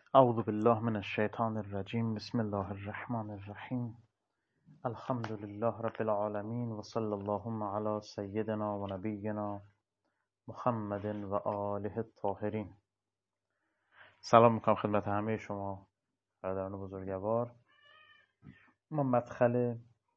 اعوذ بالله من الشیطان الرجیم بسم الله الرحمن الرحیم الحمد لله رب العالمین و صلی اللهم علی سیدنا و نبینا محمد و آله الطاهرین. سلام میکنم خدمت همه شما برادران بزرگوار. ما مدخل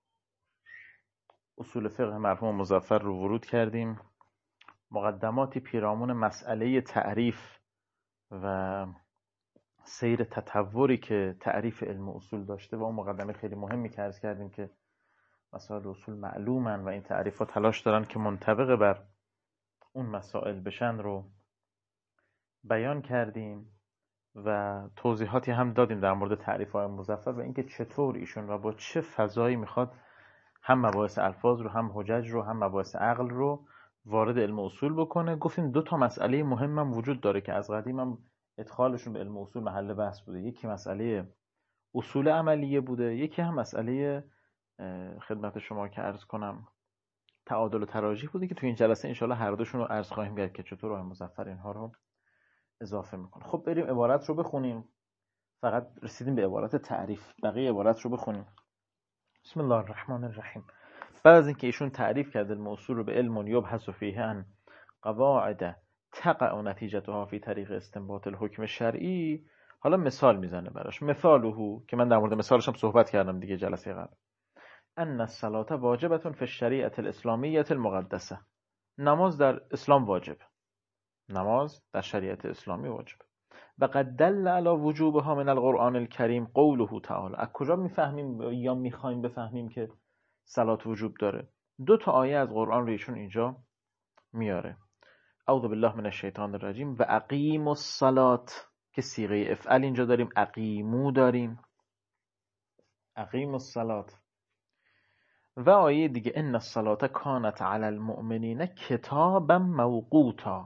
اصول فقه مرحوم مظفر رو ورود کردیم. مقدماتی پیرامون مسئله تعریف و سیر تطوری که تعریف علم اصول داشته و اون مقدمه خیلی مهمی که عرض کردیم که مسائل اصول معلومن و این تعریف ها تلاش دارن که منطبق بر اون مسائل بشن رو بیان کردیم و توضیحاتی هم دادیم در مورد تعریف های مظفر و اینکه چطور ایشون و با چه فضایی میخواد هم مباحث الفاظ رو هم حجج رو هم مباحث عقل رو وارد علم اصول بکنه. گفتیم دو تا مسئله مهم هم وجود داره که از قدیم هم ادخالشون به علم اصول محل بحث بوده. یکی مسئله اصول عملیه بوده، یکی هم مسئله خدمت شما که عرض کنم تعادل و تراجیح بوده که تو این جلسه انشالله هر دوشون رو عرض خواهیم کرد که چطور آقای مظفر اینها رو اضافه میکنه. خب بریم عبارت رو بخونیم. فقط رسیدیم به عبارت تعریف، بقیه عبارت رو بخونیم. بسم الله الرحمن الرحیم. بعد از اینکه ایشون تعریف کرده الموصول رو به علم یبحث فیه عن قواعد تقع نتیجتها فی طریق استنباط الحکم شرعی، حالا مثال میزنه براش. مثاله که من در مورد مثالش هم صحبت کردم دیگه جلسه قبل. ان الصلاة واجبة فی الشریعة الاسلامیة المقدسه. نماز در اسلام واجبه. نماز در شریعت اسلامی واجبه. و قد دل علی وجوبها من القرآن الکریم قوله تعالی. از کجا میفهمیم یا میخوایم بفهمیم که صلات وجوب داره؟ دو تا آیه از قرآن رو ایشون اینجا میاره. اعوذ بالله من الشیطان الرجیم و اقیموا الصلاة که صیغه افعل اینجا داریم، اقیمو داریم، اقیموا الصلاة. و آیه دیگه ان الصلاة کانت علی المؤمنین کتابا موقوتا.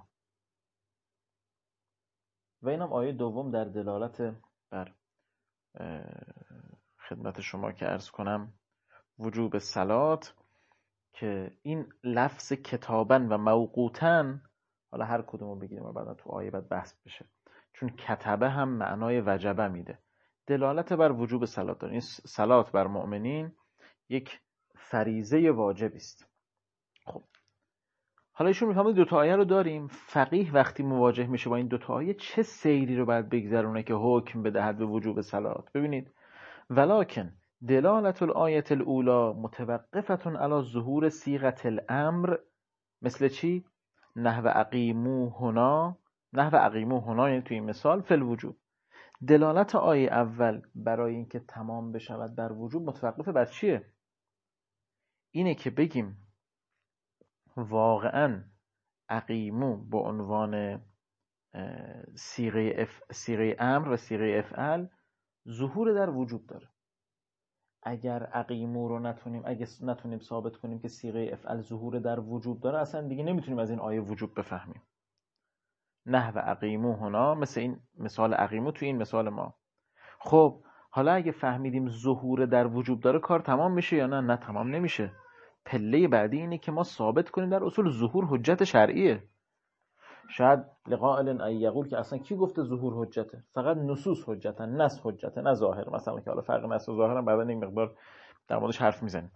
و اینم آیه دوم در دلالت بر خدمت شما که عرض کنم وجوب صلات، که این لفظ کتابن و موقوتن، حالا هر کدومو بگیریم و بعدا تو آیه بعد بحث بشه، چون کتبه هم معنای وجبه میده، دلالت بر وجوب صلات داره. این صلات بر مؤمنین یک فریضه واجبی است. خب حالا ایشون میفهمه دو تا آیه رو داریم. فقیه وقتی مواجه میشه با این دو تا آیه چه سیری رو باید بگذرونه که حکم بدهد به وجوب صلات؟ ببینید، ولکن دلالت الآیه الاولی متوقفه علی ظهور صیغه الامر. مثل چی؟ نحو اقیمو هنا، نحو اقیمو هنا یعنی توی این مثال فی الوجوب. دلالت آیه اول برای اینکه تمام بشود بر وجوب متوقفه بر چیه؟ اینه که بگیم واقعا اقیمو با عنوان صیغه امر و صیغه افعل ظهور در وجوب داره. اگر اقیمو رو نتونیم ثابت کنیم که صیغه افعل ظهور در وجوب داره، اصلا دیگه نمیتونیم از این آیه وجوب بفهمیم. نحو اقیمو هنا، مثل این مثال اقیمو توی این مثال ما. خب حالا اگه فهمیدیم ظهور در وجوب داره، کار تمام میشه یا نه؟ نه، تمام نمیشه. پله بعدی اینه که ما ثابت کنیم در اصول ظهور حجت شرعیه. شاید لقائل ان یقول که اصلا کی گفته ظهور حجته؟ فقط نصوص حجتن، نص حجته، نه ظاهر. مثلا که حالا فرق نص و ظاهر هم بعدا این مقدار در موردش حرف میزنیم.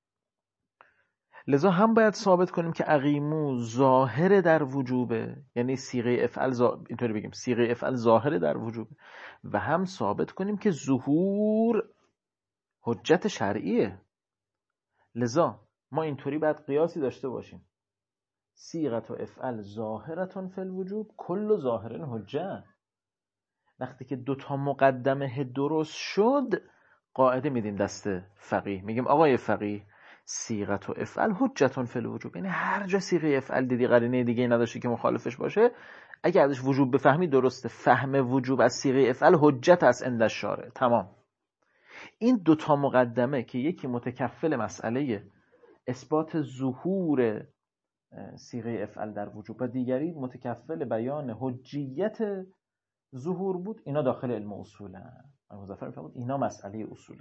لذا هم باید ثابت کنیم که اقیمو ظاهر در وجوبه، یعنی صیغه افعل اینطوری بگیم صیغه افعل ظاهر در وجوبه، و هم ثابت کنیم که ظهور حجت شرعیه. لذا ما اینطوری باید قیاسی داشته باشیم: صیغه و افعل ظاهرتون فی الوجوب کل ظاهرن حجه. وقتی که دوتا مقدمه درست شد، قاعده میدیم دست فقیه، میگیم آقای فقیه صیغه و افعل حجتون فی الوجوب. یعنی هر جا صیغه افعل دیدی قرینه دیگه نداشتی که مخالفش باشه، اگه ازش وجوب بفهمی درسته. فهم وجوب از صیغه افعل حجت است عند الشارع. تمام. این دوتا مقدمه که یکی متکفل مسئله اثبات ظهور صیغه افعل در وجوب و دیگری متکفل بیان حجیت ظهور بود، اینا داخل علم اصوله. مظفر میفهمید اینا مسئله اصوله.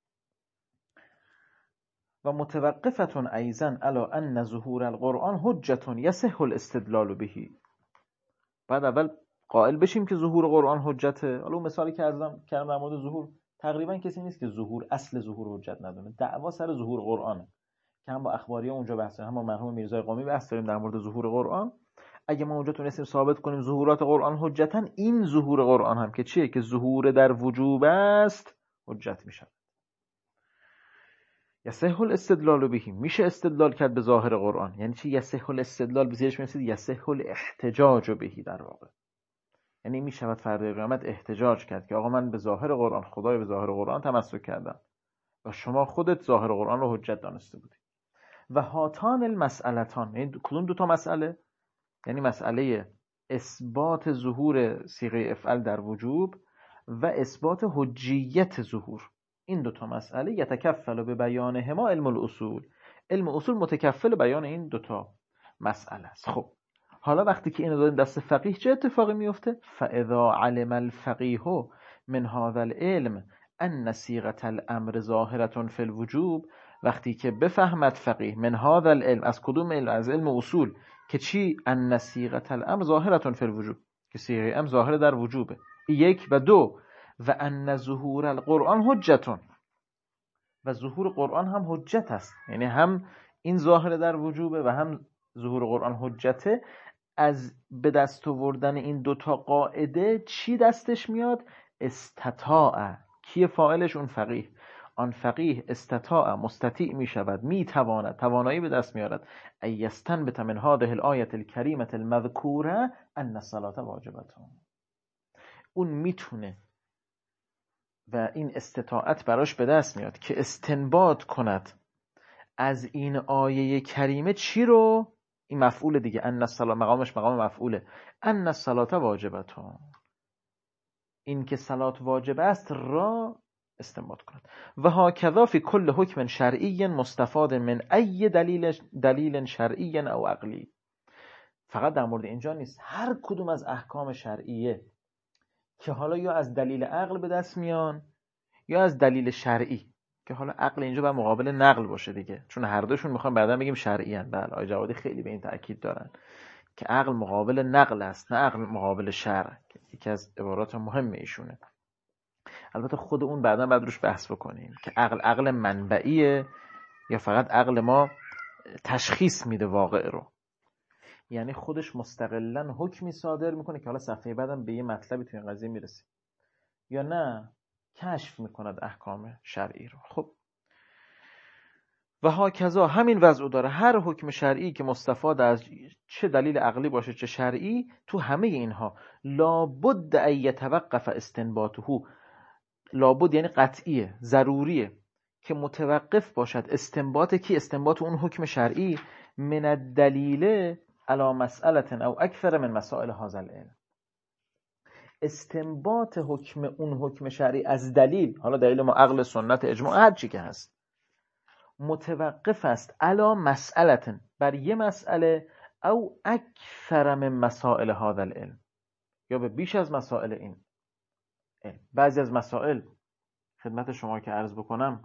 و متوقفتون ایضا علی ان ظهور القرآن حجتون یصح الاستدلال به. بعد اول قائل بشیم که ظهور قرآن حجته. حالا اون مثالی که کردم در مورد ظهور، تقریبا کسی نیست که اصل ظهور حجت ندونه. دعوا سر ظهور قرآنه که هم با اخباری‌ها اونجا بحث داریم، هم با مرحوم میرزای قمی بحث داریم در مورد ظهور قرآن. اگه ما اونجا تونستیم ثابت کنیم ظهورات قرآن حجتن، این ظهور قرآن هم که چیه؟ که ظهور در وجوب است، حجت میشه. یصح الاستدلال به، میشه استدلال کرد به ظاهر قرآن. یعنی چی یصح الاستدلال؟ به زیرش میرسید یصح الاحتجاج به در واقع. یعنی میشود فردا قیامت احتجاج کرد که آقا من به ظاهر قرآن، خدای به ظاهر قرآن تمسک کردم و شما خودت ظاهر قرآن رو حجت دانسته بودی. و هاتان المسئلتان، یعنی کدوم دو تا مسئله؟ یعنی مسئله اثبات ظهور صیغه افعل در وجوب و اثبات حجیت ظهور. این دو تا مسئله یتکفل به بیانهما علم الاصول. علم اصول متکفل بیان این دو تا مسئله است. خب حالا وقتی که اینو دادیم دست فقیه، چه اتفاقی میفته؟ فاذا علم الفقیه من هذا العلم ان صیغه الامر ظاهره فی الوجوب، وقتی که بفهمد فقیه من هذا العلم، از کدوم علم؟ از علم اصول، که چی؟ ان صیغه الامر ظاهره فی الوجوب، که صیغه امر ظاهر در وجوبه. یک و دو، و ان ظهور القرآن حجتون، و ظهور قرآن هم حجت است. یعنی هم این ظاهر در وجوبه و هم ظهور قرآن حجته. از به دست آوردن این دوتا قاعده چی دستش میاد؟ استطاع. کی فاعلش؟ اون فقیه. آن فقیه استطاع، مستطیع می شود، می تواند، توانایی به دست میارد، ایستنبت من هذه الآیة الکریمة المذکوره ان الصلاة واجبتون. اون میتونه و این استطاعت براش به دست میاد که استنباط کند از این آیه کریمه چی رو؟ این مفعول دیگه، ان الصلاة، مقامش مقام مفعوله، ان الصلاة واجبتون، این که صلات واجب است را استنباط کند. و هاکذا فی کل حکم شرعی مستفاد من ای دلیل شرعی او عقلی. فقط در مورد اینجا نیست، هر کدوم از احکام شرعیه که حالا یا از دلیل عقل به دست میان یا از دلیل شرعی، که حالا عقل اینجا باید مقابل نقل باشه دیگه، چون هر دوشون میخوام بعدا بگیم شرعی ان. بله آقای جوادی خیلی به این تاکید دارن که عقل مقابل نقل است، نه عقل مقابل شرع. یکی از عبارات مهم ایشونه. البته خود اون بعدا بعد روش بحث بکنیم که عقل منبعیه یا فقط عقل ما تشخیص میده واقع رو، یعنی خودش مستقلاً حکمی صادر میکنه که حالا صفحه بعدم به یه مطلبی تو این قضیه میرسیم، یا نه کشف میکند احکام شرعی رو. خب و هاکذا همین وضع داره، هر حکم شرعی که مستفاد از چه دلیل عقلی باشه چه شرعی، تو همه اینها لابد ان یتوقف استنباطه، لابد یعنی قطعیه، ضروریه که متوقف باشد استنباط کی؟ استنباط اون حکم شرعی من الدلیل علی مسئله او اکثر من مسائل هذا العلم. استنباط حکم اون حکم شرعی از دلیل، حالا دلیل ما عقل، سنت، اجماع، هر چی که هست، متوقف است علی مسئله، بر یه مسئله، او اکثر من مسائل هذا العلم، یا به بیش از مسائل این علم. بعضی از مسائل خدمت شما که عرض بکنم،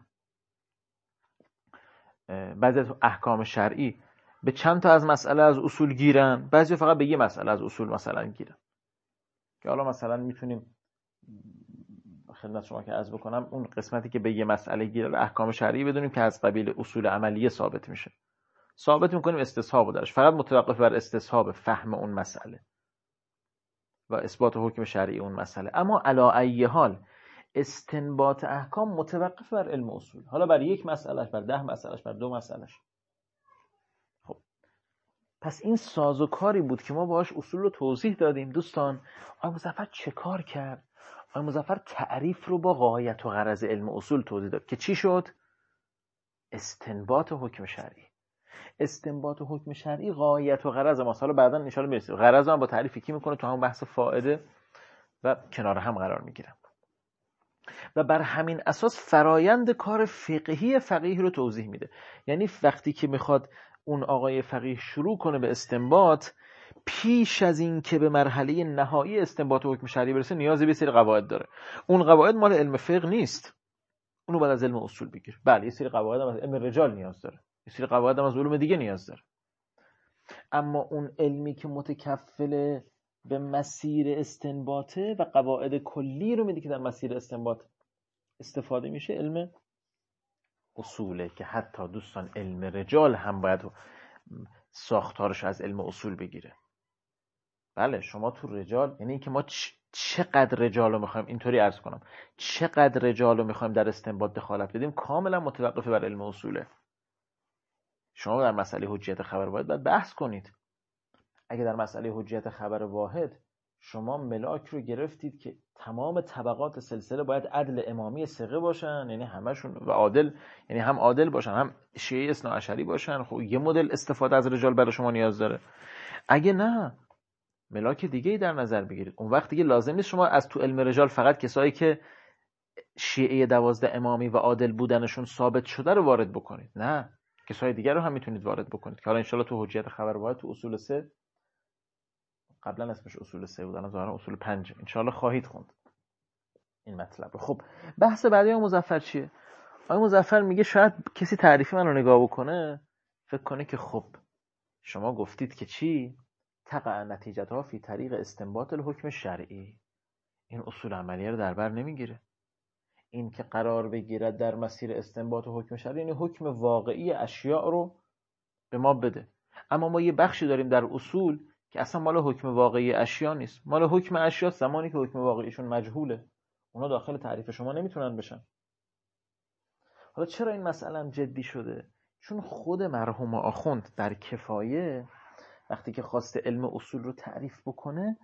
بعضی از احکام شرعی به چند تا از مسئله از اصول گیرن، بعضی فقط به یه مسئله از اصول مثلا گیرن، که حالا مثلا میتونیم خدمت شما که عرض بکنم اون قسمتی که به یه مسئله گیره احکام شرعی بدونیم که از قبیل اصول عملیه ثابت میشه، ثابت میکنیم استصحاب درش، فقط متوقف بر استصحاب فهم اون مسئله و اثبات حکم شرعی اون مسئله. اما علی ای حال استنباط احکام متوقف بر علم اصول، حالا بر یک مسئلهش، بر 10 مسئلهش، بر 2 مسئلهش. خب پس این سازوکاری بود که ما باهاش اصول رو توضیح دادیم. دوستان آقای مظفر چه کار کرد؟ آقای مظفر تعریف رو با غایت و غرض علم اصول توضیح داد که چی شد؟ استنباط حکم شرعی. استنباط حکم شرعی غایت و غرض ما. حالا بعدا ان شاءالله میرسیم. غرض هم با تعریفی کی میکنه تو همون بحث فائده و کنار هم قرار میگیرن. و بر همین اساس فرایند کار فقهی فقیه رو توضیح میده. یعنی وقتی که میخواد اون آقای فقیه شروع کنه به استنباط، پیش از این که به مرحله نهایی استنباط حکم شرعی برسه نیازی به سری قواعد داره. اون قواعد مال علم فقه نیست، اونو بعد از علم اصول بگیر. بله یه سری قواعد هم از علم رجال نیاز داره، یه سری قواعد هم از علوم دیگه نیاز داره، اما اون علمی که متکفل به مسیر استنباطه و قواعد کلی رو میده که در مسیر استنباط استفاده میشه علم اصوله، که حتی دوستان علم رجال هم باید ساختارش از علم اصول بگیره. بله شما تو رجال، یعنی اینکه ما چقدر رجال رو میخوایم، اینطوری عرض کنم، چقدر رجال رو میخوایم در استنباط دخالت بدیم کاملا متوقف بر علم اصوله. شما در مسئله حجیت خبر واحد باید بحث کنید. اگه در مسئله حجیت خبر واحد شما ملاک رو گرفتید که تمام طبقات سلسله باید عدل امامی ثقه باشن، یعنی همشون، و عادل، یعنی هم عادل باشن هم شیعه اثنا عشری باشن، خب یه مدل استفاده از رجال برای شما نیاز داره. اگه نه ملاک دیگه‌ای در نظر بگیرید. اون وقت دیگه لازم نیست شما از تو علم رجال فقط کسایی که شیعه 12 امامی و عادل بودنشون ثابت شده رو وارد بکنید، نه کسای دیگر رو هم میتونید وارد بکنید که حالا انشالله تو حجیت خبر واحد تو اصول 3، قبلا اسمش اصول 3 بود الان ظاهرا اصول 5 انشالله خواهید خوند این مطلب رو. خب بحث بعدی آقای مظفر چیه؟ آقای مظفر میگه شاید کسی تعریف من رو نگاه بکنه فکر کنه که خب شما گفتید که چی؟ تقع نتیجتها فی طریق استنباط الحکم شرعی. این اصول عملیه رو در بر نمیگیره. این که قرار بگیرد در مسیر استنباط و حکم شرعی، یعنی حکم واقعی اشیاء رو به ما بده. اما ما یه بخشی داریم در اصول که اصلا مال حکم واقعی اشیاء نیست، مال حکم اشیاء زمانی که حکم واقعیشون مجهوله، اونا داخل تعریف شما نمیتونن بشن. حالا چرا این مسئله هم جدی شده؟ چون خود مرحوم آخوند در کفایه وقتی که خواسته علم اصول رو تعریف بکنه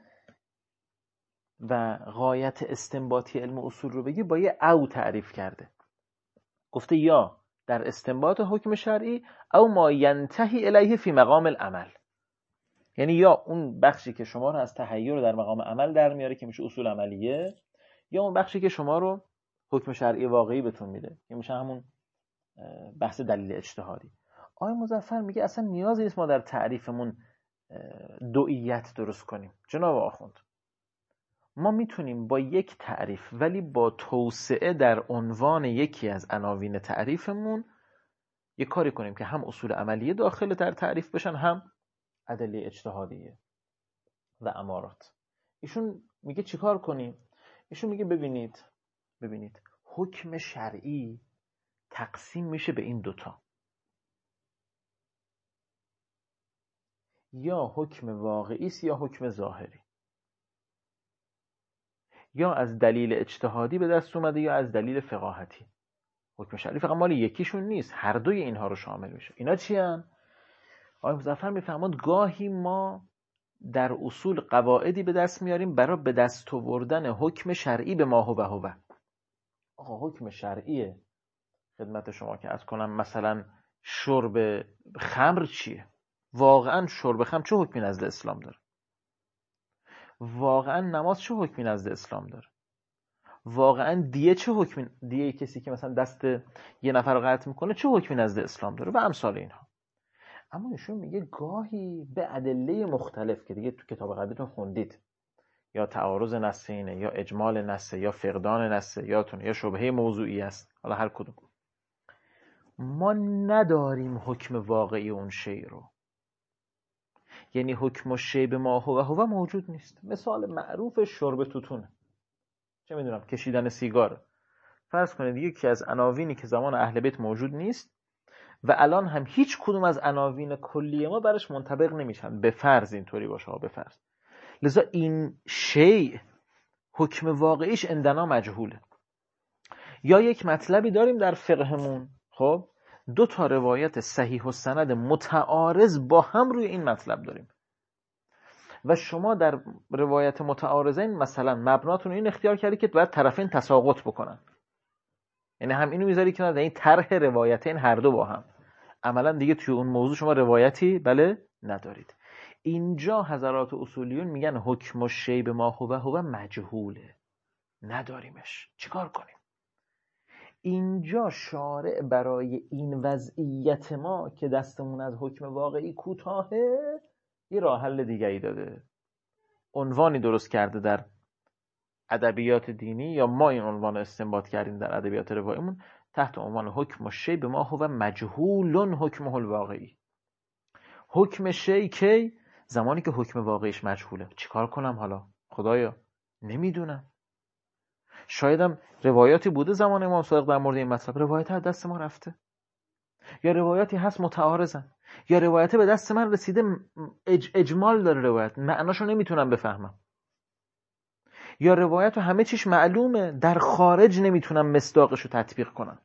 و غایت استنباطی علم اصول رو بگه با یه او تعریف کرده. گفته یا در استنباط حکم شرعی او ما ینتهی الیه فی مقام العمل، یعنی یا اون بخشی که شما رو از تحیر در مقام عمل در میاره که میشه اصول عملیه، یا اون بخشی که شما رو حکم شرعی واقعی بهتون میده که میشه همون بحث دلیل اجتهادی. آقای مظفر میگه اصلا نیازی نیست ما در تعریفمون دوئیت درست کنیم. جناب آخوند، ما میتونیم با یک تعریف ولی با توسعه در عنوان یکی از عناوین تعریفمون یک کاری کنیم که هم اصول عملیه داخل در تعریف بشن، هم ادله اجتهادیه و امارات. ایشون میگه چیکار کنیم؟ ایشون میگه ببینید حکم شرعی تقسیم میشه به این دوتا، یا حکم واقعی است یا حکم ظاهری، یا از دلیل اجتهادی به دست اومده یا از دلیل فقاهتی. حکم شرعی فقط مال یکیشون نیست، هر دوی اینها رو شامل میشه. اینا چی هن؟ آقای مظفر میفهمند گاهی ما در اصول قواعدی به دست میاریم برای به دست آوردن حکم شرعی به ما هو. آقا حکم شرعیه خدمت شما که از کنم مثلا شرب خمر چیه؟ واقعا شرب خمر چه حکمی نزد اسلام داره؟ واقعا نماز چه حکمی نزد اسلام داره؟ واقعا دیه چه حکمی، دیه کسی که مثلا دست یه نفر رو قطع میکنه چه حکمی نزد اسلام داره و امثال اینها. اما ایشون میگه گاهی به ادله مختلف که دیگه تو کتاب قدرتون خوندید، یا تعارض نصینه یا اجمال نصه یا فقدان نصه یا شبهه موضوعی است، حالا هر کدوم، ما نداریم حکم واقعی اون شی رو، یعنی حکم شی به ما هو موجود نیست. مثال معروف شرب توتونه، چه میدونم کشیدن سیگار. فرض کنید یکی از عناوینی که زمان اهل بیت موجود نیست و الان هم هیچ کدوم از عناوین کلی ما برش منطبق نمیشن، به فرض اینطوری باشه، به فرض، لذا این شیء حکم واقعیش عندنا مجهوله. یا یک مطلبی داریم در فقهمون، خب دو تا روایت صحیح و سند متعارض با هم روی این مطلب داریم و شما در روایت متعارضین مثلا مبناتون این اختیار کردی که باید طرفین تساقط بکنن، یعنی هم اینو میذاری که در این طرح روایتین هر دو با هم، عملا دیگه توی اون موضوع شما روایتی ندارید. اینجا حضرات اصولیون میگن حکم الشیء بما هو مجهوله، نداریمش، چیکار کنیم؟ اینجا شارع برای این وضعیت ما که دستمون از حکم واقعی کوتاهه یه راه حل دیگه‌ای داده، عنوانی درست کرده در ادبیات دینی، یا ما این عنوان استنباط کردیم در ادبیات رواییمون تحت عنوان حکم الشیء بما هو مجهول حکمه الواقعی. حکم شیء کی؟ زمانی که حکم واقعیش مجهوله چیکار کنم حالا؟ خدایا نمیدونم. شایدم روایاتی بوده زمان امام صادق در مورد این مطلب، روایت از دست ما رفته، یا روایاتی هست متعارضن، یا روایت به دست من رسیده اجمال داره روایت، معناشو نمیتونم بفهمم، یا روایت همه چیش معلومه در خارج نمیتونم مصداقشو تطبیق کنم.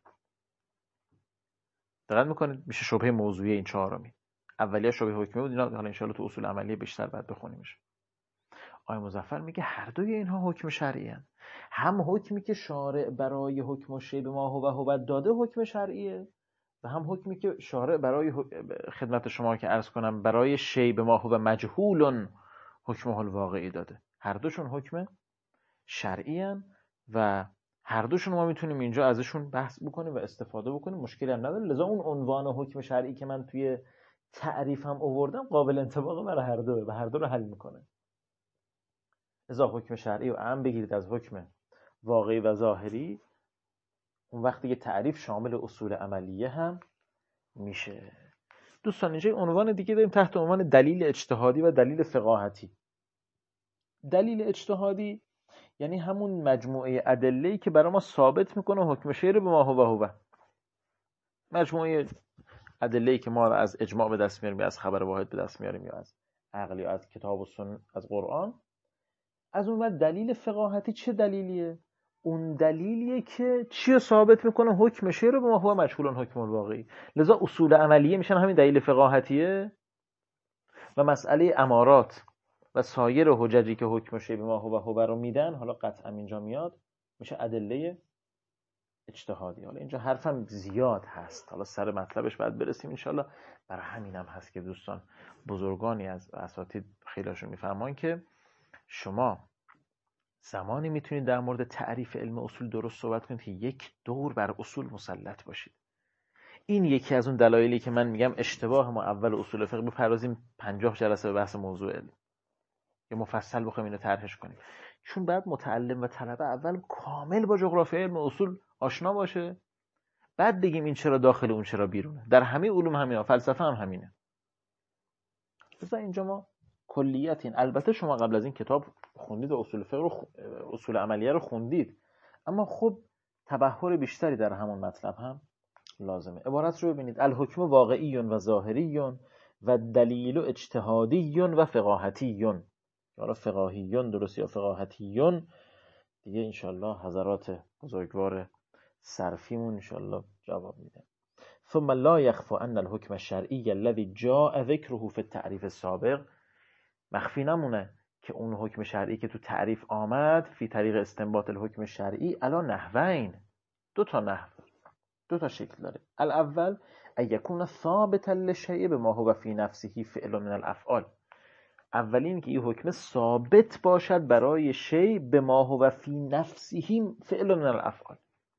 دقت میکنید میشه شبهه موضوعی این چهارمی. اولیه شبهه حکمی بود، اینا حالا ان شاءالله تو اصول عملیه بیشتر بعد بخونیمش. آقای مظفر میگه هر دوی اینها حکم شرعی هستند. هم حکمی که شارع برای حکم و شی به ما هو داده حکم شرعیه، و هم حکمی که شارع برای خدمت شما که عرض کنم برای شی به ما هو مجهول حکمه الواقعی داده. هر دوشون حکم شرعی هستند و هر دوشون ما میتونیم اینجا ازشون بحث بکنیم و استفاده بکنیم، مشکلی هم نداره. لذا اون عنوان حکم شرعی که من توی تعریفم آوردم قابل انطباق برای هر دوه و هر دو رو حل میکنه. لذا حکم شرعی و اهم بگیرید از حکم واقعی و ظاهری، اون وقتی که تعریف شامل اصول عملیه هم میشه. دوستان اینجا عنوان دیگه داریم تحت عنوان دلیل اجتهادی و دلیل فقاهتی. دلیل اجتهادی یعنی همون مجموعه ادله‌ای که برای ما ثابت میکنه حکم شی رو به ما هو. مجموعه ادله‌ای که ما از اجماع به دست میاریم، یا از خبر واحد به دست میاریم، یا از عقل، یا از کتاب و سنت، از قرآن. از اون وقت دلیل فقاهتی چه دلیلیه؟ اون دلیلیه که چی رو ثابت میکنه؟ حکم شی رو به ما هو مجهول حکم الواقعی. لذا اصول عملیه میشن همین دلیل فقاهتیه، و مسئله امارات و سایر حججی که حکم شی به ما هو رو میدن، حالا قطعا اینجا میاد، میشه ادله اجتهادی. حالا اینجا حرفم زیاد هست، حالا سر مطلبش بعد برسیم انشالله. برای همینم هست که دوستان بزرگانی از اساتید خیلیشون میفهمن که شما زمانی میتونید در مورد تعریف علم اصول درست صحبت کنید که یک دور بر اصول مسلط باشید. این یکی از اون دلایلی که من میگم اشتباه ما اول اصول فقه بپردازیم 50 جلسه به بحث موضوع علم، یا مفصل بخوایم اینو طرحش کنیم. چون بعد متعلم و طلبه اول کامل با جغرافیای علم اصول آشنا باشه، بعد بگیم این چرا داخل اون چرا بیرونه. در همه علوم همینا، فلسفه هم همینه. مثلا اینجا ما کلیتین، البته شما قبل از این کتاب خوندید و اصول فقه رو اصول عملیه رو خوندید، اما خب تبحر بیشتری در همون مطلب هم لازمه. عبارت رو ببینید: الحکم واقعی و ظاهری و دلیل اجتهادی و فقاهتی. حالا فقاهیون درست یا فقاهتیون دیگه انشالله حضرات بزرگوار صرفیمون انشالله جواب میده. ثم لا يخفى ان الحكم الشرعي الذي جاء ذكره في التعريف السابق، مخفی نمونه که اون حکم شرعی که تو تعریف آمد فی طریق استنباط الحکم شرعی علی نحوین، دو تا شکل داره. الاول ان یکون ثابتا للشیء بما هو فی نفسه فعل من الافعال. اولین که این حکم ثابت باشد برای شی به ما هو فی نفسه فعل من الافعال،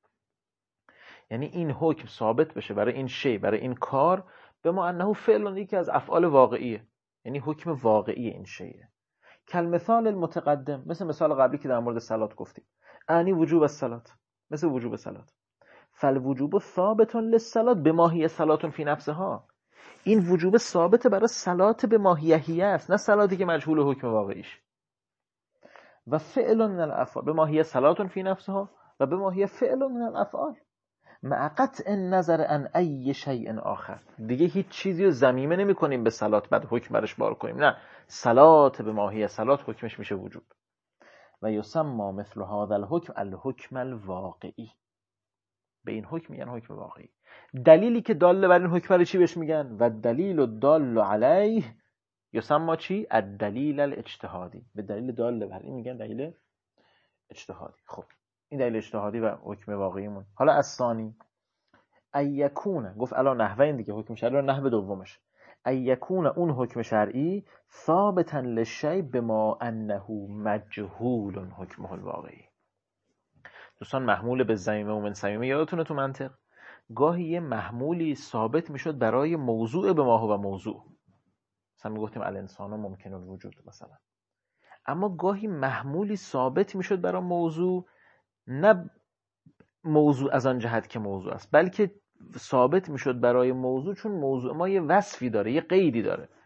یعنی این حکم ثابت بشه برای این شی، برای این کار، به ما انه فعل، یکی از افعال واقعیه، یعنی حکم واقعی این شیه. کالمثال المتقدم، مثل مثال قبلی که در مورد صلات گفتیم، اعنی وجوب الصلات، مثل وجوب صلات. فالوجوب ثابت للصلات بماهی صلات فی نفسها، این وجوب ثابت برای صلات به ماهیهیه است، نه صلاتی که مجهول حکم واقعیش. و فعل من الافعال بماهی صلات فی نفسها و بماهی فعل من الافعال مع قطع نظر عن ای شیء آخر. دیگه هیچ چیزی رو ضمیمه نمی کنیم به صلات بعد حکم برش بار کنیم، نه، صلات به ماهی صلات حکمش میشه وجوب. و یسمى مثل هذا الحکم الحکم الواقعی، به این حکم میگن حکم واقعی. دلیلی که دال بر این حکم رو چی بهش میگن؟ و دلیل الدال علیه یسمى چی؟ الدلیل الاجتهادی. به دلیل دال بر این میگن دلیل اجتهادی. خب این دلیل اجتهادی و حکم واقعیمون. حالا از ثانی ایکونه، گفت الان نحوین دیگه، حکم شرعی رو نحو دومش، ایکونه اون حکم شرعی ثابتا للشیء بما انه مجهول حکمه الواقعی. دوستان محمول به ضمیمه و من صمیمه یادتونه تو منطق گاهی یه محمولی ثابت میشد برای موضوع به ما هو موضوع، مثلا میگفتیم الانسان ممکن الوجود مثلا، اما گاهی محمولی ثابت میشد برای موضوع، نه موضوع از آن جهت که موضوع است، بلکه ثابت میشد برای موضوع چون موضوع ما یه وصفی داره، یه قیدی داره.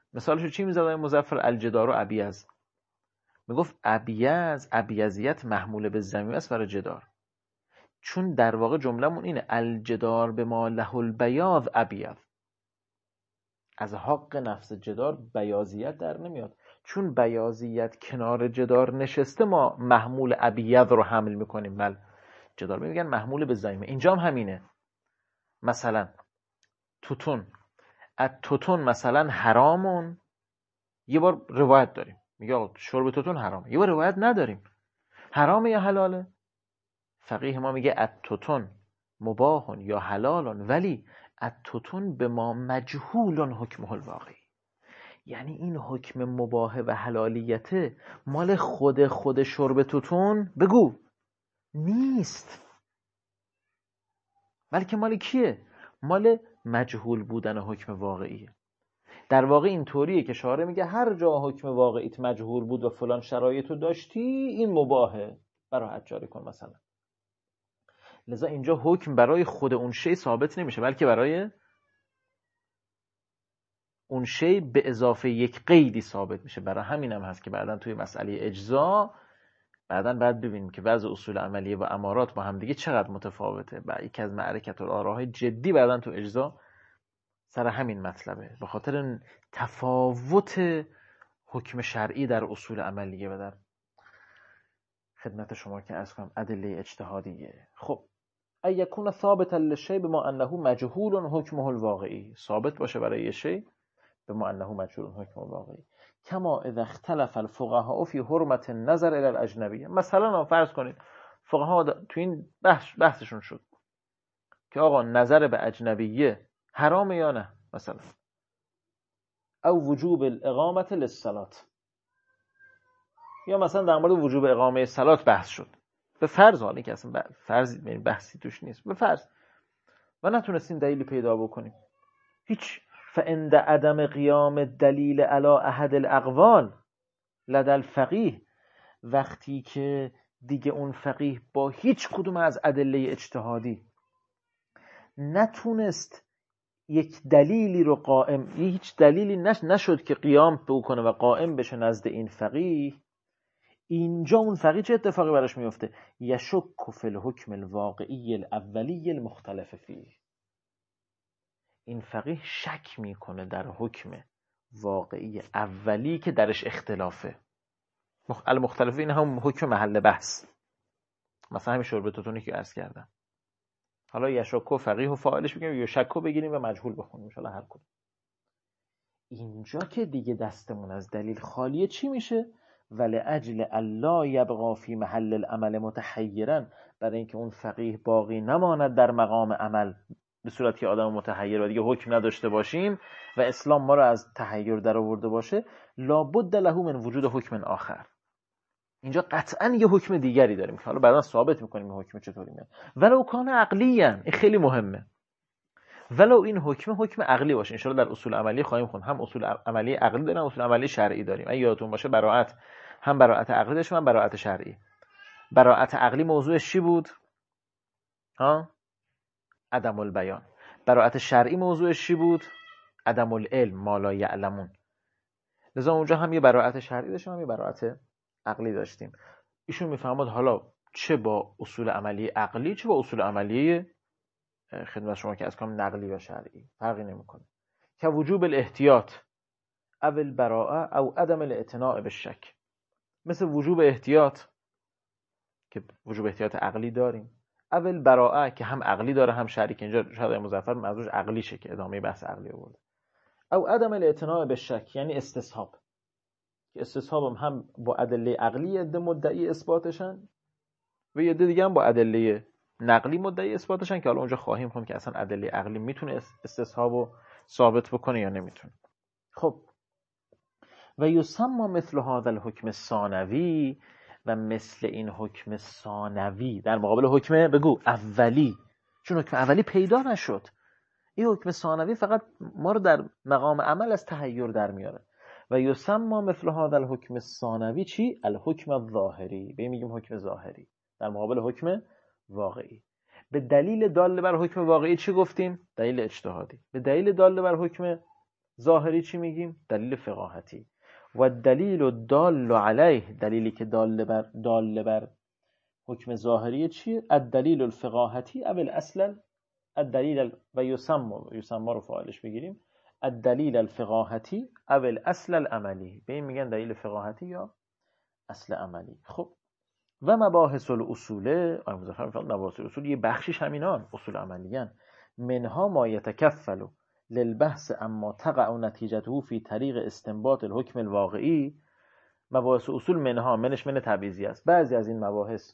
مثالشو چی میزد مظفر؟ الجدار و ابیض. میگفت ابیض، ابیضیت محمول به ضمیر است برای جدار، چون در واقع جمله‌مون اینه الجدار به ما له البیاض ابیض. از حق نفس جدار بیاضیت در نمیاد، چون بیاضیت کنار جدار نشسته ما محمول ابیض رو حمل میکنیم. بل جدار میگن محمول به ضمیر. اینجا هم همینه. مثلا توتون، توتون مثلا حرامون، یه بار روایت داریم میگه آقا شرب توتون حرامه، یه بار روایت نداریم حرامه یا حلاله. فقیه ما میگه التوتون مباح یا حلال، ولی التوتون به ما مجهول حکمه الواقعی. یعنی این حکم مباح و حلالیته مال خود شرب توتون بگو نیست، بلکه مال کیه؟ مال مجهول بودن حکم واقعیه. در واقع این طوریه که شارع میگه هر جا حکم واقعیت مجهول بود و فلان شرایطو داشتی این مباحه، براحت جاری کن مثلا. لذا اینجا حکم برای خود اون شی ثابت نمیشه، بلکه برای اون شی به اضافه یک قیدی ثابت میشه. برای همین هم هست که بعداً توی مسئله اجزا بعداً بعد ببینیم که بعض اصول عملیه و امارات با هم دیگه چقدر متفاوته. و یکی از معرکت الآراهای جدی بعداً تو اجزا سر همین مطلبه، به خاطر تفاوت حکم شرعی در اصول عملیه و در خدمت شما که عرض کنم ادله اجتهادیه. خب ایکون ثابتا للشیء بما انه مجهول حکمه الواقعی، ثابت باشه برای یه شی بما انه مجهول حکمه الواقعی. کما اذا اختلف الفقهاء فی حرمت النظر الى الاجنبیه. مثلا فرض کنید فقها تو این بحثشون شد که آقا نظر به اجنبیه حرامه یا نه، مثلا او وجوب الاقامه للصلاه، یا مثلا در مورد وجوب اقامه صلات بحث شد، به فرض، حالا که اصلا فرض بحثی توش نیست، به فرض، و نتونستیم دلیلی پیدا بکنیم، هیچ. فعند عدم قیام دلیل علی احد الاقوال لدى الفقیه، وقتی که دیگه اون فقیه با هیچ کدوم از ادله اجتهادی نتونست یک دلیلی رو قائم، هیچ دلیلی نشد که قیام بکنه و قائم بشه نزد این فقیه، اینجا اون فقیه چه اتفاقی براش میفته؟ یشک فی الحکم الواقعی الاولی المختلف فیه. این فقیه شک میکنه در حکم واقعی اولی که درش اختلافه. المختلف این هم حکم محل بحث، مثلا همین شرب توتونی که عرض کردم. حالا یشک و فقیه و فاعلش بگیم یا شک بگیریم و مجهول بخونیم ان شاء الله هر کدوم. اینجا که دیگه دستمون از دلیل خالیه چی میشه؟ ولأجل الا یبقى فی محل العمل متحیرا، برای اینکه اون فقیه باقی نماند در مقام عمل به صورتی که آدم متحیر و دیگه حکم نداشته باشیم و اسلام ما رو از تحیر در آورده باشه، لابد له من وجود حکم آخر. اینجا قطعا یه حکم دیگری داریم که حالا بعدا ثابت میکنیم این حکم چطوری میاد. ولو کان عقلیاً، این خیلی مهمه، ولو این حکم عقلی باشه. ان شاءالله در اصول عملی خواهیم خوند، هم اصول عملی عقلی داریم، اصول عملی شرعی داریم. اگه یادتون باشه براءت، هم براءت عقلی داشتیم هم براءت شرعی. براءت عقلی موضوعش چی بود؟ عدم البیان. براءت شرعی موضوعش چی بود؟ عدم العلم، ما لا یعلمون. لذا اونجا هم یه براءت شرعی داشتیم هم یه براءت عقلی داشتیم. ایشون میفهمد حالا چه با اصول عملی عقلی چه با اصول عملی خدمت شما که از کام نقلی و شرعی فرقی نمیکنه، که وجوب الاحتیاط او البراءه او عدم الاعتناء بالشک. مثل وجوب احتیاط که وجوب احتیاط عقلی داریم، او البراءه که هم عقلی داره هم شرعی، که اینجا شاید مظفر منظورش عقلی شه که ادامه بحث عقلی آورده. او عدم الاعتناء بالشک یعنی استصحاب، که استصحاب هم با ادله عقلی عده مدعی اثباتشن و یه عده دیگه هم با ادله نقلی مدعی اثباتشن، که حالا اونجا خواهیم خوند که اصلا ادله عقلی میتونه استصحابو ثابت بکنه یا نمیتونه. خب و یسمى مثل هذا الحکم الثانوی، و مثل این حکم ثانوی در مقابل حکم بگو اولی، چون حکم اولی پیدا نشد، این حکم ثانوی فقط ما رو در مقام عمل از تحیر در میاره. و یسمى مثل هذا الحکم الثانوی چی؟ الحکم الظاهری، به این میگیم حکم ظاهری در مقابل حکم واقعی. به دلیل دال بر حکم واقعی چی گفتیم؟ دلیل اجتهادی. به دلیل دال بر حکم ظاهری چی میگیم؟ دلیل فقاهتی. و دلیل الدال علیه، دلیلی که دال بر حکم ظاهری چیه؟ الدلیل الفقاهتی او الاصل الدلیل و یسمى رو فاعلش بگیریم، الدلیل الفقاهتی او الاصل العملی، به این میگن دلیل فقاهتی یا اصل عملی. خب و مباحث الاصول، آقای مظفر میفرمایند مباحث الاصول یه بخشش همینان اصول عملیان، منها ما یتکفل للبحث اما تقع نتیجته فی طریق استنباط الحکم الواقعی. مباحث اصول منش من تبعیضی است، بعضی از این مباحث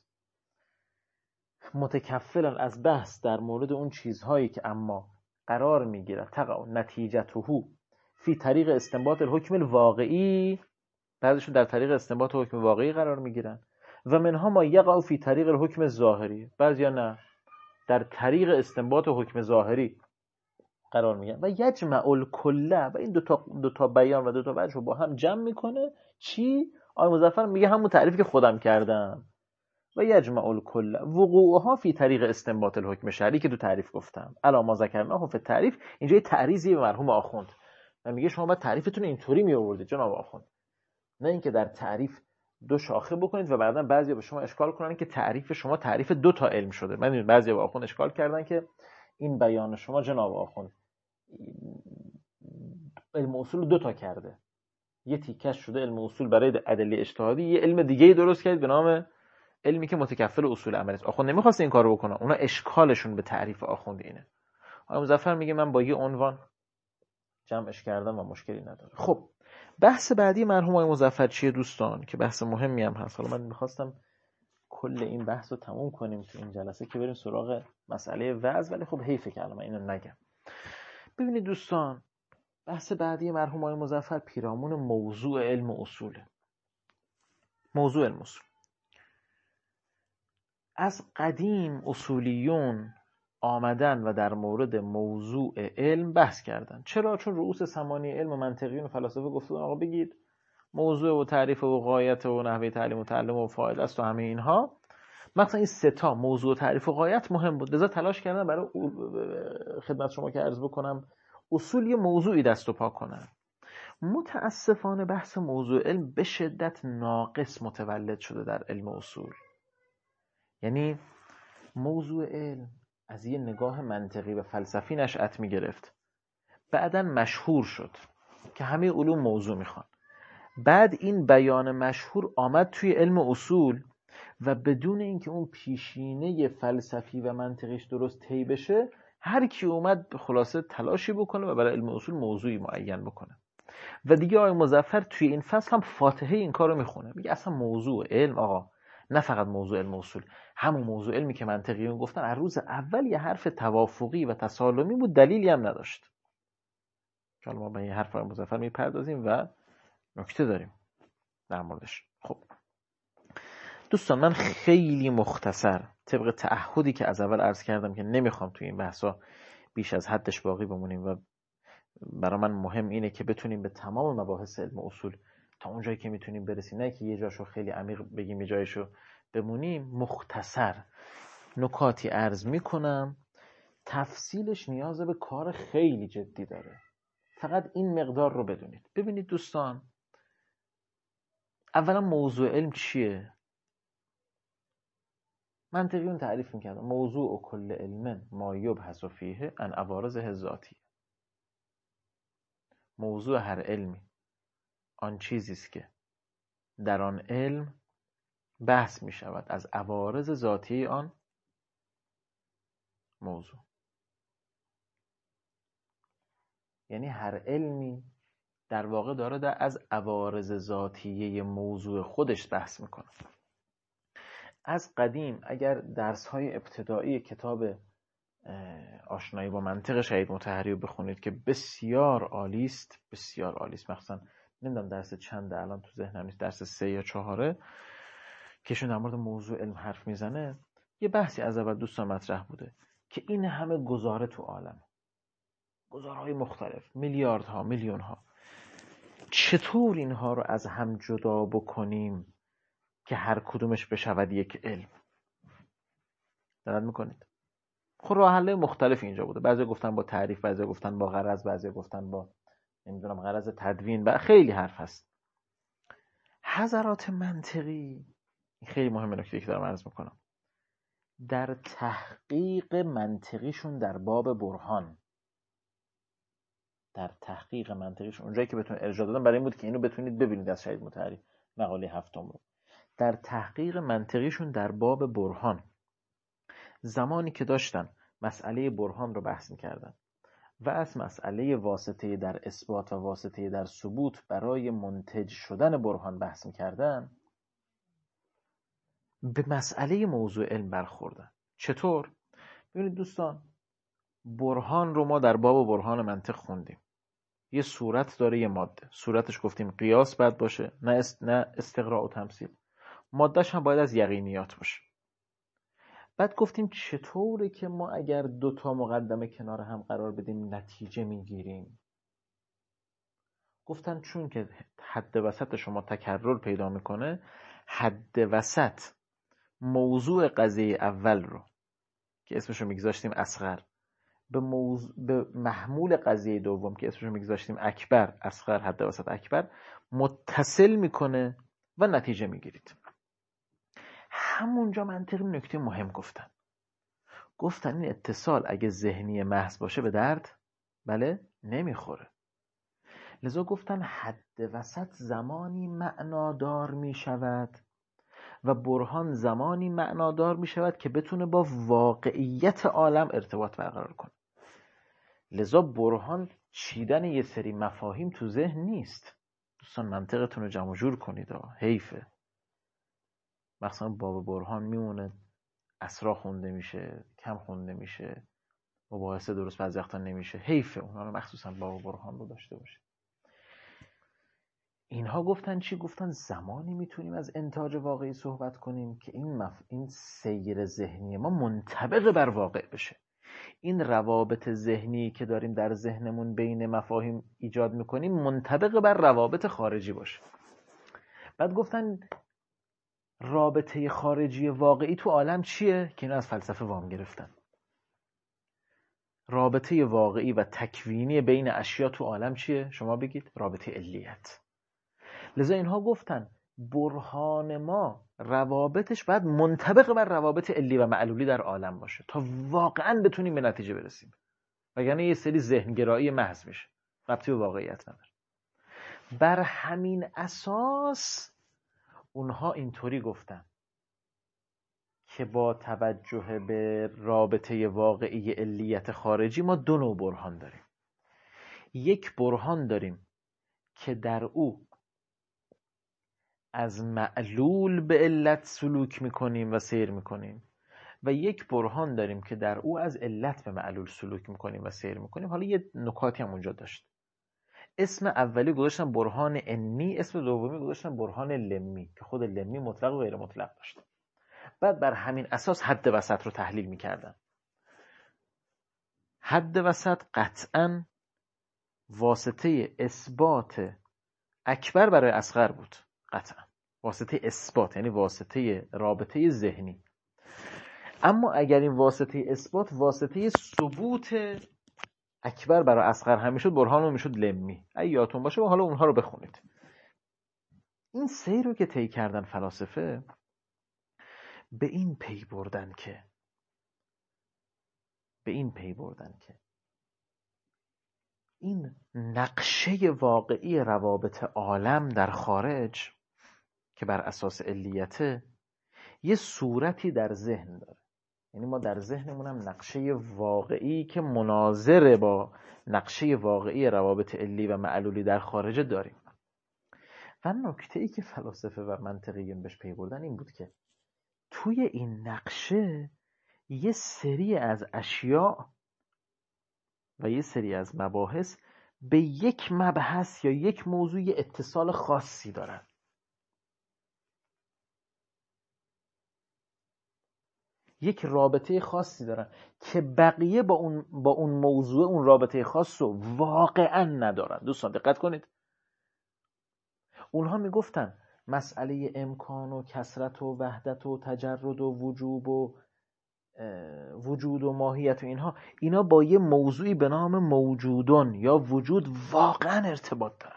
متکفلن از بحث در مورد اون چیزهایی که اما قرار میگیرد تقع نتیجته فی طریق استنباط الحکم الواقعی، بعضیشون در طریق استنباط حکم واقعی قرار میگیرن. و منها ما یقع فی طریق الحکم الظاهری، بعضیا نه، در طریق استنباط حکم ظاهری قرار میگیرن. و یجمع الکل، و این دو تا بیان و دو تا وجه رو با هم جمع میکنه. چی؟ آقای مظفر میگه همون تعریفی که خودم کردم. و یجمع الکل وقوعها فی طریق استنباط الحکم شرعی که تو تعریف گفتم، الا ما ذکرناه فی التعریف. اینجا یه تعریضی به مرحوم آخوند و میگه شما باید تعریفتون اینطوری می آوردید جناب آخوند، نه اینکه در تعریف دو شاخه بکنید و بعدا بعضیا به شما اشکال کنن که تعریف شما تعریف دو تا علم شده. من میدونم بعضیا به آخوند اشکال کردن که این بیان شما جناب آخوند علم اصول دو تا کرده، یه تیکش شده علم اصول برای ادله اجتهادی، یه علم دیگه‌ای درست کرد به نام علمی که متکفل اصول عملی است. آخوند نمی‌خواست این کارو بکنه، اونا اشکالشون به تعریف آخوند اینه. آقای مظفر میگه من با یه عنوان جمعش کردم و مشکلی نداره. خب بحث بعدی مرحوم آقای مظفر چیه دوستان؟ که بحث مهمی هم هست. حالا من می‌خواستم کل این بحث رو تموم کنیم تو این جلسه که بریم سراغ مسئله وعظ، ولی خب حیفه که الان من اینو نگم. ببینید دوستان، بحث بعدی مرحوم آقای مظفر پیرامون موضوع علم اصوله. موضوع علم اصول از قدیم اصولیون آمدن و در مورد موضوع علم بحث کردن. چرا؟ چون رؤوس ثمانی علم و منطقیون و فلاسفه گفتن آقا بگید موضوع و تعریف و غایت و نحوه تعلیم و تعلم و فاعل است و همه اینها. مثلا این سه تا موضوع و تعریف و غایت مهم بود، لذا تلاش کردن برای خدمت شما که عرض بکنم اصول یه موضوعی دست و پا کنن. متاسفانه بحث موضوع علم به شدت ناقص متولد شده در علم اصول. یعنی موضوع علم از یه نگاه منطقی و فلسفی نشأت می گرفت، بعداً مشهور شد که همه علوم موضوع میخوان. بعد این بیان مشهور آمد توی علم اصول و بدون اینکه اون پیشینه فلسفی و منطقیش درست طی بشه، هر کی اومد خلاصه تلاشی بکنه و برای علم اصول موضوعی معین بکنه. و دیگه آقای مظفر توی این فصل هم فاتحه این کارو میخونه، میگه اصلا موضوع علم آقا نه فقط موضوع علم اصول، همون موضوع علمی که منطقیون گفتن از روز اول یه حرف توافقی و تسالمی بود، دلیلی هم نداشت. حالا ما به این حرف آقای مظفر میپردازیم و نکته داریم در موردش. خب دوستان، من خیلی مختصر طبق تعهدی که از اول عرض کردم که نمیخوام توی این بحثا بیش از حدش باقی بمونیم و برای من مهم اینه که بتونیم به تمام مباحث علم اصول تا اونجایی که میتونیم برسیم، نه که یه جاشو خیلی عمیق بگیم یه جایشو بمونیم. مختصر نکاتی عرض میکنم، تفصیلش نیاز به کار خیلی جدی داره، فقط این مقدار رو بدونید. ببینید دوستان، اولا موضوع علم چیه؟ منطقیون تعریف میکردن موضوع کل علم ما یبحث فیه عن عوارضه ذاتی. موضوع هر علمی آن چیزی است که در آن علم بحث می شود از عوارض ذاتی آن موضوع. یعنی هر علمی در واقع داره از عوارض ذاتیه موضوع خودش بحث میکنه. از قدیم اگر درس‌های ابتدایی کتاب آشنایی با منطق شهید مطهری رو بخونید که بسیار عالی است، بسیار عالی است. مثلا نمیدونم درس چنده الان تو ذهنم نیست، درس 3 یا 4 که شون در مورد موضوع علم حرف میزنه، یه بحثی از اول دوستان مطرح بوده که این همه گزاره تو عالم، گزارهای مختلف، میلیاردها میلیونها، چطور اینها رو از هم جدا بکنیم که هر کدومش بشود یک علم؟ دقت میکنید؟ خب راه حل مختلف اینجا بوده. بعضی گفتن با تعریف، بعضی گفتن با غرض، بعضی گفتن با نمیدونم غرض تدوین و خیلی حرف هست. حضرات منطقی، خیلی مهمه نکته که دارم عرض میکنم، در تحقیق منطقیشون در باب برهان، در تحقیق منطقیشون اونجایی که بهتون ارجاع دادم برای این بود که اینو بتونید ببینید از شهید مطهری مقاله 7 رو. در تحقیق منطقیشون در باب برهان، زمانی که داشتن مسئله برهان رو بحث می‌کردن و از مسئله واسطه در اثبات و واسطه در ثبوت برای منتج شدن برهان بحث می‌کردن، به مسئله موضوع علم برخوردن. چطور؟ ببینید دوستان، برهان رو ما در باب برهان منطق خوندیم. یه صورت داره، یه ماده. صورتش گفتیم قیاس باید باشه، نه استقراء و تمثیل. مادهش هم باید از یقینیات باشه. بعد گفتیم چطوره که ما اگر 2 مقدمه کنار هم قرار بدیم نتیجه میگیریم. گفتن چون که حد وسط شما تکرر پیدا میکنه، حد وسط موضوع قضیه اول رو که اسمشو میگذاشتیم اصغر به محمول قضیه دوم که اسمشو میگذاشتیم اکبر، اصغر حد وسط اکبر، متصل میکنه و نتیجه میگیرید. همونجا منطقی نکته مهم گفتن این اتصال اگه ذهنی محض باشه به درد نمیخوره. لذا گفتن حد وسط زمانی معنادار میشود و برهان زمانی معنادار میشود که بتونه با واقعیت عالم ارتباط برقرار کنه. لذا برهان چیدن یه سری مفاهیم تو ذهن نیست. دوستان منطقتون رو جمع جور کنید. حیفه مثلا باب برهان میمونه اسرا خونده میشه، کم خونده میشه، مباحثه درست بعضی وقتا نمیشه. حیفه اونا رو مخصوصا باب برهان رو داشته باشه. اینها گفتن چی؟ گفتن زمانی میتونیم از انتاج واقعی صحبت کنیم که این سیر ذهنی ما منطبق بر واقع بشه. این روابط ذهنی که داریم در ذهنمون بین مفاهیم ایجاد میکنیم منطبق بر روابط خارجی باشه. بعد گفتن رابطه خارجی واقعی تو عالم چیه؟ که اینو از فلسفه وام گرفتن. رابطه واقعی و تکوینی بین اشیا تو عالم چیه؟ شما بگید. رابطه علیت. لذا اینها گفتن برهان ما روابطش باید منطبق بر روابط علی و معلولی در عالم باشه تا واقعا بتونیم به نتیجه برسیم، وگرنه یه سری ذهنگرایی محض میشه، ربطی به واقعیت نداره. بر همین اساس اونها اینطوری گفتن که با توجه به رابطه واقعی علیت خارجی ما 2 نوع برهان داریم. یک برهان داریم که در او از معلول به علت سلوک میکنیم و سیر میکنیم و یک برهان داریم که در او از علت به معلول سلوک میکنیم و سیر میکنیم. حالا یه نکاتی هم اونجا داشت. اسم اولی گذاشتن برهان انی، اسم دومی گذاشتن برهان لمی که خود لمی مطلق و غیر مطلق داشت. بعد بر همین اساس حد وسط رو تحلیل میکردن. حد وسط قطعاً واسطه اثبات اکبر برای اصغر بود. قطعاً واسطه اثبات، یعنی واسطه رابطه ذهنی. اما اگر این واسطه اثبات واسطه ثبوت اکبر برای اصغر هم میشد، برهان میشد لمی. اگه یادتون باشه و حالا اونها رو بخونید. این سیر رو که طی کردن فلاسفه به این پی بردن که این نقشه واقعی روابط عالم در خارج که بر اساس علیته یه صورتی در ذهن داره. یعنی ما در ذهنمون هم نقشه واقعی که مناظره با نقشه واقعی روابط علی و معلولی در خارج داریم. و نکته‌ای که فلاسفه و منطقیون بهش پی بردن این بود که توی این نقشه یه سری از اشیاء و یه سری از مباحث به یک مبحث یا یک موضوع اتصال خاصی دارن. یک رابطه خاصی دارن که بقیه با اون موضوع اون رابطه خاص رو واقعا ندارن. دوستان دقت کنید. اونها میگفتن مسئله امکان و کثرت و وحدت و تجرد و وجوب و وجود و ماهیت و اینا با یه موضوعی به نام موجودون یا وجود واقعا ارتباط دارن،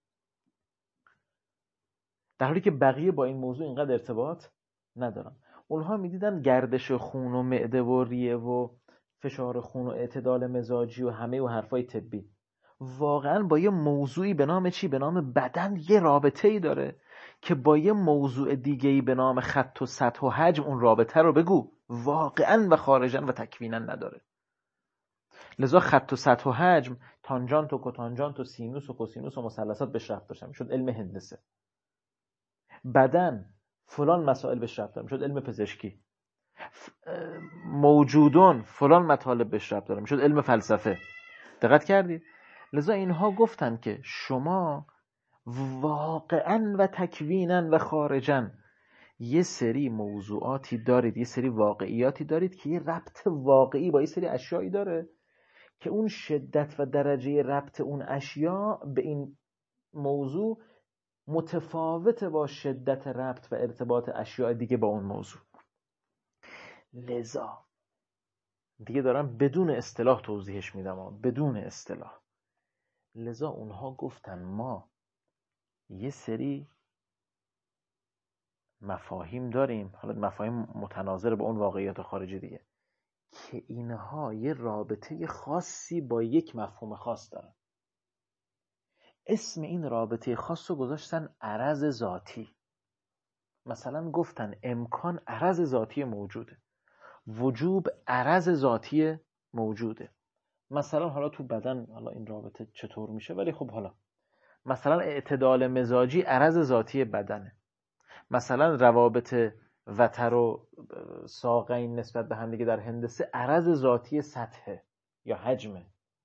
در حالی که بقیه با این موضوع اینقدر ارتباط ندارن. اونها میدیدن گردش خون و معده و ریه و فشار خون و اعتدال مزاجی و همه و حرفای طبی واقعا با یه موضوعی به نام چی؟ به نام بدن یه رابطه‌ای داره که با یه موضوع دیگه‌ای به نام خط و سطح و حجم اون رابطه رو بگو واقعا و خارجا و تکوینا نداره. لذا خط و سطح و حجم، تانژانت و کوتانژانت و سینوس و کوسینوس و مثلثات بهش ربط داشتن، میشد علم هندسه. بدن فلان مسائل بهش ربط داره، میشد علم پزشکی. موجودون فلان مطالب بهش ربط داره، میشد علم فلسفه. دقت کردید؟ لذا اینها گفتن که شما واقعا و تکوینا و خارجا یه سری موضوعاتی دارید، یه سری واقعیاتی دارید که یه ربط واقعی با یه سری اشیایی داره که اون شدت و درجه ربط اون اشیا به این موضوع متفاوته با شدت ربط و ارتباط اشیاء دیگه با اون موضوع. لذا دیگه دارم بدون اصطلاح توضیحش میدم، بدون اصطلاح. لذا اونها گفتن ما یه سری مفاهیم داریم، حالا مفاهیم متناظر با اون واقعیت خارجی دیگه، که اینها یه رابطه خاصی با یک مفهوم خاص دارن. اسم این رابطه خاص رو گذاشتن عرض ذاتی. مثلا گفتن امکان عرض ذاتی موجوده، وجوب عرض ذاتی موجوده. مثلا حالا تو بدن حالا این رابطه چطور میشه، ولی خب حالا مثلا اعتدال مزاجی عرض ذاتی بدنه. مثلا روابط وتر و ساقین نسبت به هم دیگه در هندسه عرض ذاتی سطحه یا حجمه.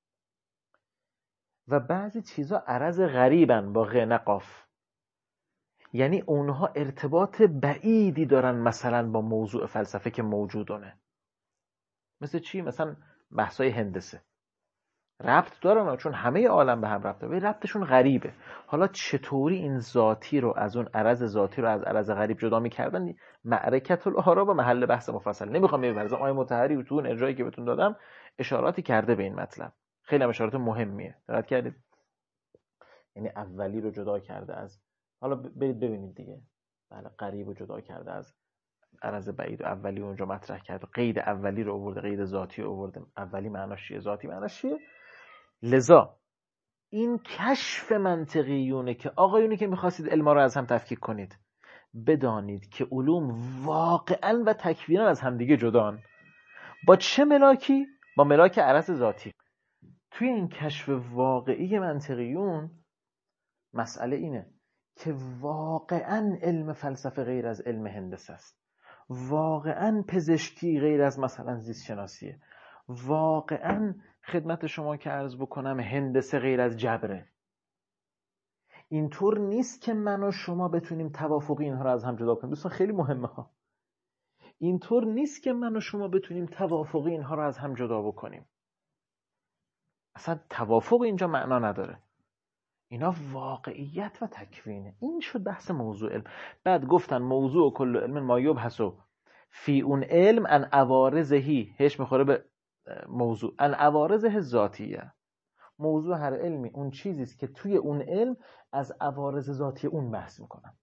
و بعضی چیزا عرض غریبن با غ نقاف، یعنی اونها ارتباط بعیدی دارن مثلا با موضوع فلسفه که موجودونه. مثل چی؟ مثلا بحثای هندسه ربط دارن چون همه عالم به هم ربط داره، ولی ربطشون غریبه. حالا چطوری این ذاتی رو از اون عرض ذاتی رو از عرض غریب جدا می‌کردن؟ معرکت الاراء و محل بحث مفصل. نمیخوام بپردازم. آیه مطهری تو اون ارجایی که بهتون دادم اشاراتی کرده به این مطلب، خیلی هم اشارات مهمیه. دقت کردید؟ یعنی اولی رو جدا کرده از، حالا برید ببینید دیگه، بله، غریب رو جدا کرده از عرض بعید و اولی اونجا مطرح کرد و قید اولی رو آورده، قید ذاتی رو آورده. اولی معناش چیه؟ ذاتی معناش چیه؟ لذا این کشف منطقیونه که آقایونی که میخواستید علما رو از هم تفکیک کنید، بدانید که علوم واقعا و تکوینا از همدیگه جدان. با چه ملاکی؟ با ملاک عرض ذاتی. توی این کشف واقعی منطقیون مسئله اینه که واقعا علم فلسفه غیر از علم هندسه است، واقعا پزشکی غیر از مثلا زیست شناسیه، واقعا خدمت شما که عرض بکنم هندسه غیر از جبره. اینطور نیست که من و شما بتونیم توافقی اینها رو از هم جدا کنیم. دوستان خیلی مهمه ها. اینطور نیست که من و شما بتونیم توافقی اینها رو از هم جدا بکنیم. اصلا توافق اینجا معنا نداره. اینا واقعیت و تکوینه. این شد بحث موضوع علم. بعد گفتن موضوع کل علم ما یبحث فی اون علم ان عوارضهی، هش میخوره به موضوع، ان عوارضه ذاتیه. موضوع هر علمی اون چیزی است که توی اون علم از عوارض ذاتی اون بحث میکنن.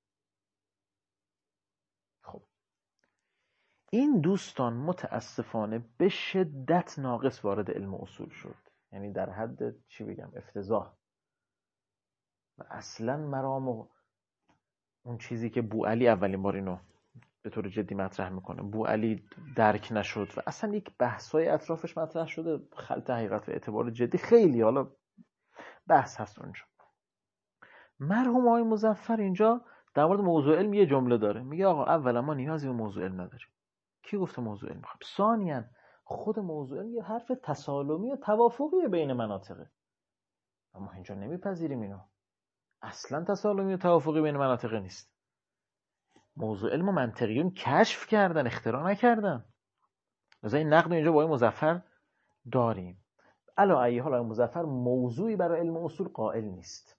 خب این دوستان متاسفانه به شدت ناقص وارد علم اصول شد، یعنی در حد چی بگم افتضاح. و اصلا مرام و اون چیزی که بوعلی اولین بار اینو به طور جدی مطرح میکنه، بوعلی درک نشد و اصلا یک بحثای اطرافش مطرح شده، خلط حقیقت و اعتبار جدی خیلی حالا بحث هست اونجا. مرحوم آقای مظفر اینجا در مورد موضوع علم یه جمله داره، میگه آقا اولا ما نیازی به موضوع علم نداریم. کی گفته موضوع علم میخوام؟ ثانیاً خود موضوع علم یه حرف تسالمی و توافقی بین مناطقه. اما اینجا نمیپذیریم اینو. اصلا تسالمی و توافقی بین مناطق نیست. موضوع علم و منطقیون کشف کردن، اختراع نکردن. لذا این نقد اینجا با آقای مظفر داریم. علی ای حال آقای مظفر موضوعی برای علم اصول قائل نیست.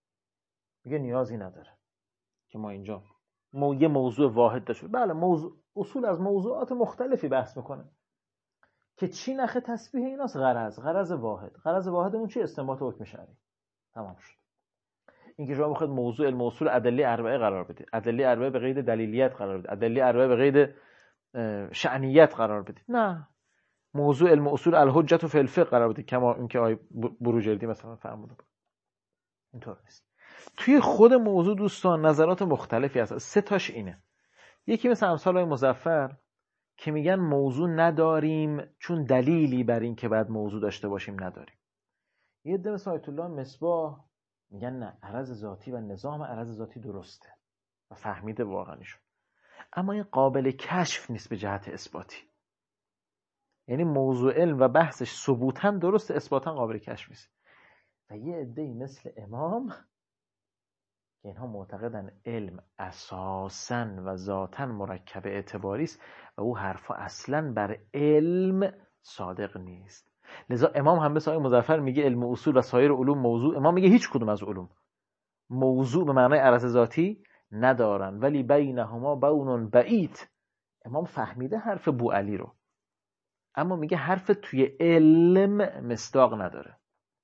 میگه نیازی نداره که ما اینجا یه موضوع واحد داشته. بله موضوع اصول از موضوعات مختلفی بحث میکنه که چی نخ تسبیح ایناست؟ غرض واحد. غرض واحدمون چی؟ استنباط حکم شرعی. تمام شد. اینکه شما بخواید موضوع علم اصول ادله اربعه قرار بدید، ادله اربعه به قید دلیلیت قرار بدید، ادله اربعه به قید شأنیت قرار بدید، نه. موضوع علم اصول الحجت فی الفقه قرار بدید، کما اینکه آقای بروجردی مثلا فرموده. اینطور نیست. توی خود موضوع دوستان نظرات مختلفی هست. 3 تاش اینه. یکی مثل امثال های مظفر که میگن موضوع نداریم چون دلیلی بر این که بعد موضوع داشته باشیم نداریم. یه عده مثل آیت الله مصباح میگن نه، عرض ذاتی و نظام عرض ذاتی درسته و فهمیده واقعاًشون، اما این قابل کشف نیست به جهت اثباتی. یعنی موضوع علم و بحثش ثبوتاً درسته، اثباتاً قابل کشف نیست. و یه عده‌ای مثل امام که اینها معتقدن علم اساساً و ذاتاً مرکب اعتباری است و او حرفا اصلاً بر علم صادق نیست. لذا امام هم مثل آقای مظفر میگه علم اصول و سایر علوم موضوع، امام میگه هیچ کدوم از علوم موضوع به معنای عرض ذاتی ندارن، ولی بینهما بون بعید. امام فهمیده حرف بوعلی رو، اما میگه حرف توی علم مصداق نداره.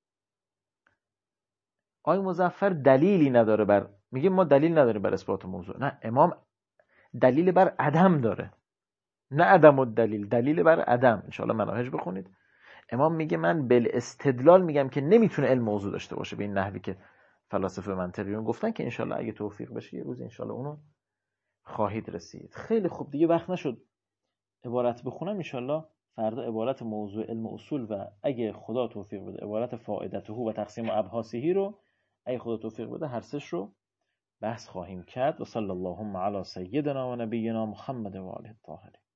آقای مظفر دلیلی نداره بر، میگه ما دلیل نداریم بر اثبات موضوع. نه، امام دلیل بر عدم داره، نه عدم الدلیل، دلیل بر عدم. انشاءالله مناهج بخونید. امام میگه من بالاستدلال میگم که نمیتونه علم موضوع داشته باشه به این نحوی که فلاسفه منطقیون گفتن، که انشاءالله اگه توفیق بشه یه روز انشاءالله اونو خواهید رسید. خیلی خوب، دیگه وقت نشد عبارت بخونم. انشاءالله فردا عبارت موضوع علم اصول و اگه خدا توفیق بده عبارت فائدته و تقسیم ابحاثه رو، اگه خدا توفیق بده هر سش رو بحث خواهیم کرد. و صلی اللهم علی سیدنا و نبینا محمد و آله الطاهرین.